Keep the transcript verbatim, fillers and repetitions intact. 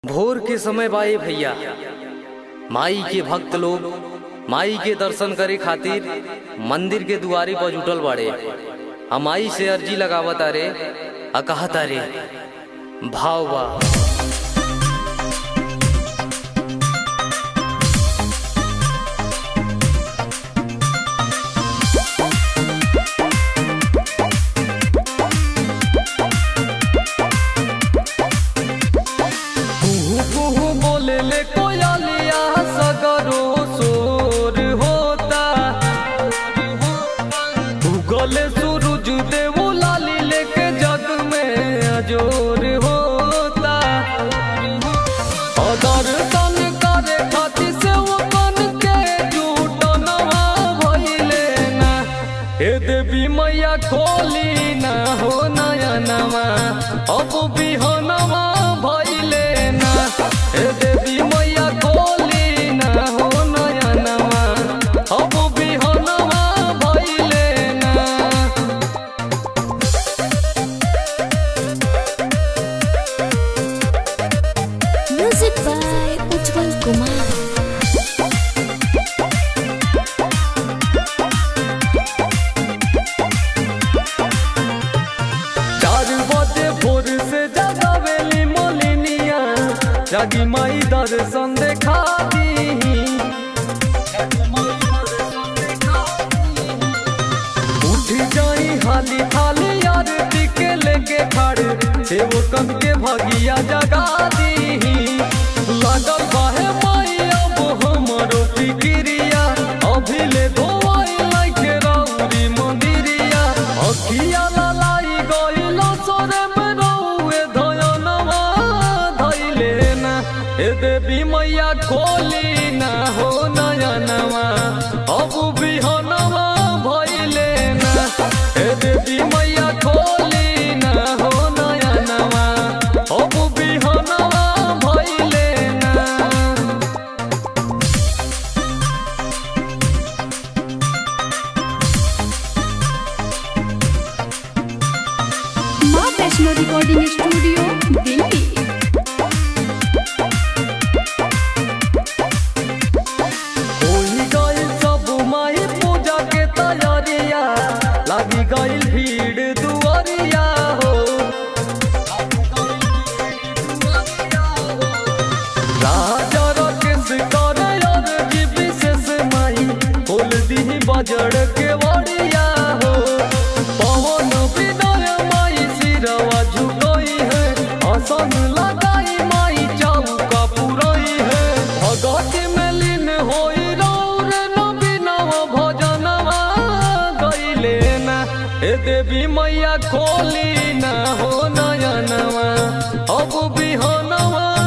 भोर के समय बाए भैया माई के भक्त लोग माई के दर्शन करे खातिर मंदिर के दुआरे पर जुटल बाड़े। हम माई से अर्जी लगावत रे आ कहत रे भाव बा। ले कोयलिया सगरो सोर होता, उगले सूरज देव लाली लेके जग में अजोर होता। दर्शन करे खातिर से वो बन के जुटनवा भइले ना। हे देवी मैया खोली ना हो नयनवा, अब बिहनवा भइले ना। हे देवी मैया खोली ना हो नयनवा, अब बिहनवा भइले ना। Music by Ujjwal Kumar. चार बजे भोर से जगावेली मोलिनिया, जागी माई दर्शन देखा दी। उठ जाई हाली हाली आरती के लेके खड़े, सेवकन के भगिया जगा दी। लागल बाहे माई अब हमरो फिक्रिया, अभी ले धोवाई लाइके राउरी मंदिरिया। अखिया लालाई गइलो सोरे में रहुए धयनवा धइले ना। हे देवी मैया खोली ना हो नयनवा, अब बिहनवा भइले ना। हे देवी मैया खोली ना हो नयनवा, अब बिहनवा भइले ना। माँ वैष्णो रिकॉर्डिंग स्टूडियो दिल्ली। होई गइल सब माई पूजा के तैयारिया, लागी गइल भीड़ दुआरिया हो। राजा राकेश करे अर्जी विशेष माई, खोल दीही बजड़ के वड़िया हो। पवन विनय माई सिरवा झुकई है, आसन लगाई माई चौका पुरई है। भगत में लीन होई रौर नबीनव भजनवा गइले ना। हे देवी मैया खोली ना हो नयनवा, अब बिहनवा